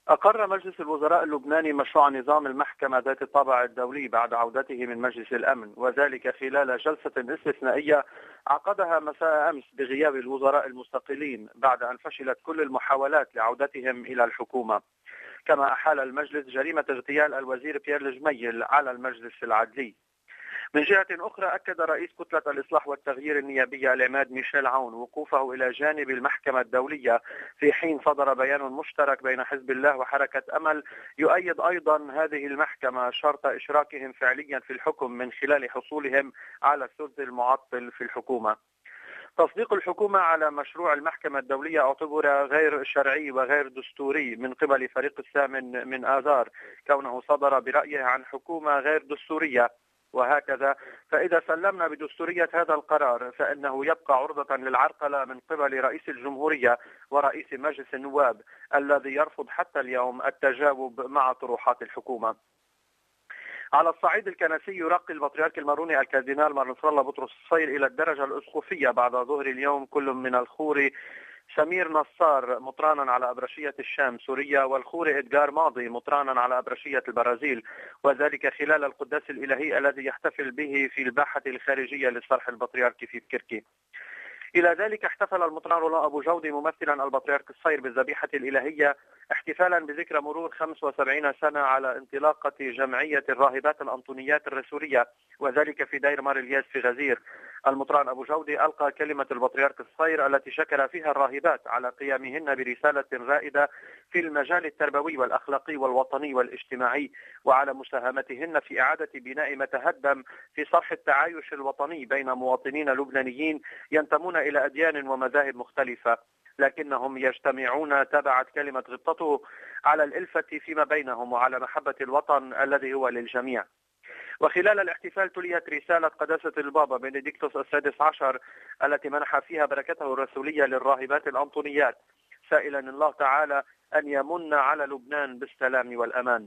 أقر مجلس الوزراء اللبناني مشروع نظام المحكمة ذات الطابع الدولي بعد عودته من مجلس الأمن، وذلك خلال جلسة استثنائية عقدها مساء أمس بغياب الوزراء المستقلين بعد أن فشلت كل المحاولات لعودتهم إلى الحكومة. كما أحال المجلس جريمة اغتيال الوزير بيير الجميل على المجلس العدلي. من جهة أخرى أكد رئيس كتلة الإصلاح والتغيير النيابية العماد ميشيل عون وقوفه إلى جانب المحكمة الدولية، في حين صدر بيان مشترك بين حزب الله وحركة أمل يؤيد أيضا هذه المحكمة شرط إشراكهم فعليا في الحكم من خلال حصولهم على الثلث المعطل في الحكومة. تصديق الحكومة على مشروع المحكمة الدولية اعتبر غير شرعي وغير دستوري من قبل فريق الثامن من آذار، كونه صدر برأيه عن حكومة غير دستورية. وهكذا فإذا سلمنا بدستورية هذا القرار فإنه يبقى عرضة للعرقلة من قبل رئيس الجمهورية ورئيس مجلس النواب الذي يرفض حتى اليوم التجاوب مع طروحات الحكومة. على الصعيد الكنسي يرقي البطريرك الماروني الكاردينال مار نصر الله بطرس الصير إلى الدرجة الأسقفية بعد ظهر اليوم كل من الخوري سمير نصار مطرانا على أبرشية الشام سوريا، والخوري إدغار ماضي مطرانا على أبرشية البرازيل، وذلك خلال القداس الإلهي الذي يحتفل به في الباحة الخارجية للصرح البطريركي في بكركي. إلى ذلك احتفل المطران رولا أبو جودي ممثلا البطريرك الصير بالذبيحة الإلهية احتفالا بذكرى مرور 75 سنة على انطلاقة جمعية الراهبات الأنطونيات الرسولية، وذلك في دير مار الياس في غزير. المطران أبو جودي ألقى كلمة البطريرك الصير التي شكر فيها الراهبات على قيامهن برسالة رائدة في المجال التربوي والأخلاقي والوطني والاجتماعي، وعلى مساهمتهن في إعادة بناء ما تهدم في صرح التعايش الوطني بين مواطنين لبنانيين ينتمون إلى أديان ومذاهب مختلفة، لكنهم يجتمعون تبعت كلمة غبطته على الألفة فيما بينهم وعلى محبة الوطن الذي هو للجميع. وخلال الاحتفال تليت رسالة قداسة البابا بنديكتوس السادس عشر التي منح فيها بركته الرسولية للراهبات الأنطونيات، سائلا الله تعالى أن يمن على لبنان بالسلام والأمان.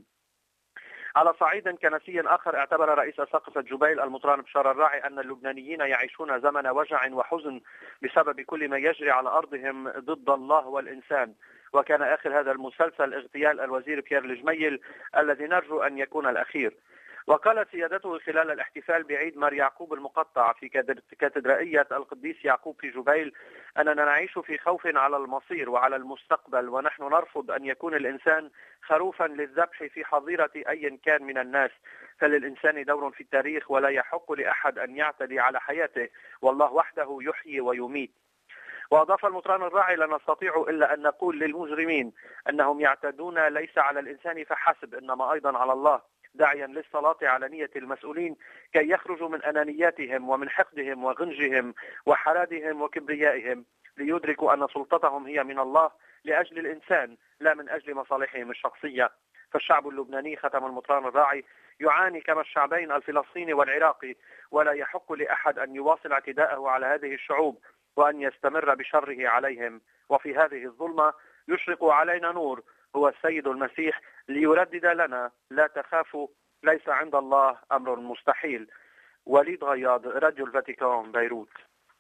على صعيد كنسي آخر اعتبر رئيس أساقفة جبيل المطران بشار الراعي أن اللبنانيين يعيشون زمن وجع وحزن بسبب كل ما يجري على أرضهم ضد الله والإنسان، وكان آخر هذا المسلسل اغتيال الوزير بيير الجميل الذي نرجو أن يكون الأخير. وقال سيادته خلال الاحتفال بعيد مار يعقوب المقطع في كاتدرائية القديس يعقوب في جبيل أننا نعيش في خوف على المصير وعلى المستقبل، ونحن نرفض أن يكون الإنسان خروفا للذبح في حظيرة أي كان من الناس، فللإنسان دور في التاريخ ولا يحق لأحد أن يعتدي على حياته، والله وحده يحيي ويميت. وأضاف المطران الراعي: لا نستطيع إلا أن نقول للمجرمين أنهم يعتدون ليس على الإنسان فحسب إنما أيضا على الله، داعيا للصلاة على نية المسؤولين كي يخرجوا من أنانياتهم ومن حقدهم وغنجهم وحرادهم وكبريائهم، ليدركوا أن سلطتهم هي من الله لأجل الإنسان لا من أجل مصالحهم الشخصية. فالشعب اللبناني، ختم المطران الراعي، يعاني كما الشعبين الفلسطيني والعراقي، ولا يحق لأحد أن يواصل اعتداءه على هذه الشعوب وأن يستمر بشره عليهم. وفي هذه الظلمة يشرق علينا نور هو السيد المسيح ليردد لنا: لا تخافوا، ليس عند الله أمر مستحيل. وليد غياض، راديو الفاتيكان، بيروت.